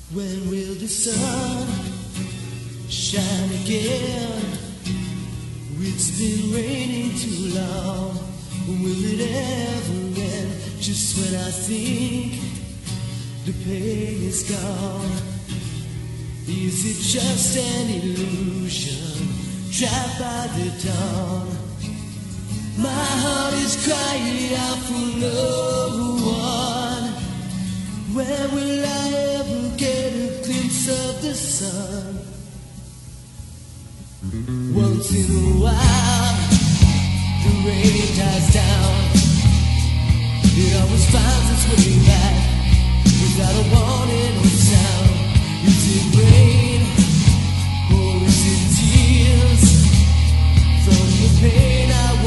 When will the sun shine again? It's been raining too long. Will it ever end? Just when I think the pain is gone, is it just an illusion trapped by the dawn? My heart is crying out for no one. Where will I ever get a glimpse of the sun? Once in a while, the rain dies down. It always finds its way back without a warning or sound. Is it rain or is it tears from the pain I